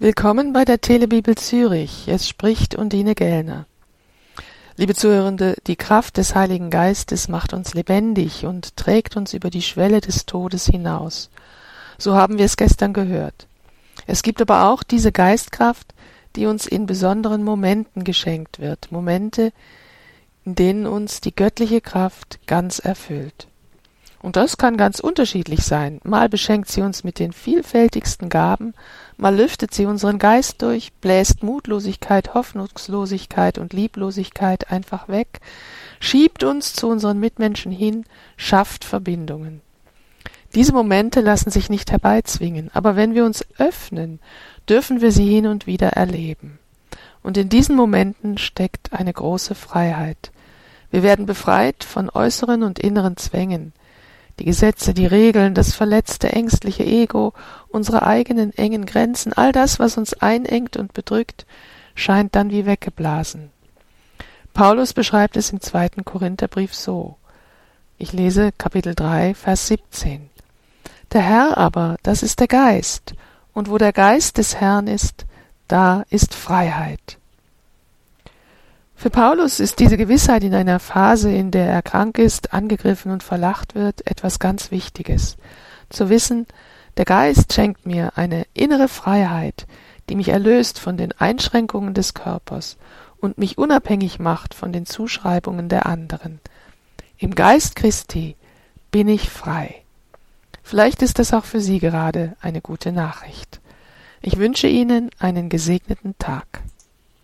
Willkommen bei der Telebibel Zürich. Es spricht Undine Gellner. Liebe Zuhörende, die Kraft des Heiligen Geistes macht uns lebendig und trägt uns über die Schwelle des Todes hinaus. So haben wir es gestern gehört. Es gibt aber auch diese Geistkraft, die uns in besonderen Momenten geschenkt wird, Momente, in denen uns die göttliche Kraft ganz erfüllt. Und das kann ganz unterschiedlich sein. Mal beschenkt sie uns mit den vielfältigsten Gaben, mal lüftet sie unseren Geist durch, bläst Mutlosigkeit, Hoffnungslosigkeit und Lieblosigkeit einfach weg, schiebt uns zu unseren Mitmenschen hin, schafft Verbindungen. Diese Momente lassen sich nicht herbeizwingen, aber wenn wir uns öffnen, dürfen wir sie hin und wieder erleben. Und in diesen Momenten steckt eine große Freiheit. Wir werden befreit von äußeren und inneren Zwängen. Die Gesetze, die Regeln, das verletzte, ängstliche Ego, unsere eigenen engen Grenzen, all das, was uns einengt und bedrückt, scheint dann wie weggeblasen. Paulus beschreibt es im 2. Korintherbrief so. Ich lese Kapitel 3, Vers 17. Der Herr aber, das ist der Geist, und wo der Geist des Herrn ist, da ist Freiheit. Für Paulus ist diese Gewissheit in einer Phase, in der er krank ist, angegriffen und verlacht wird, etwas ganz Wichtiges. Zu wissen, der Geist schenkt mir eine innere Freiheit, die mich erlöst von den Einschränkungen des Körpers und mich unabhängig macht von den Zuschreibungen der anderen. Im Geist Christi bin ich frei. Vielleicht ist das auch für Sie gerade eine gute Nachricht. Ich wünsche Ihnen einen gesegneten Tag.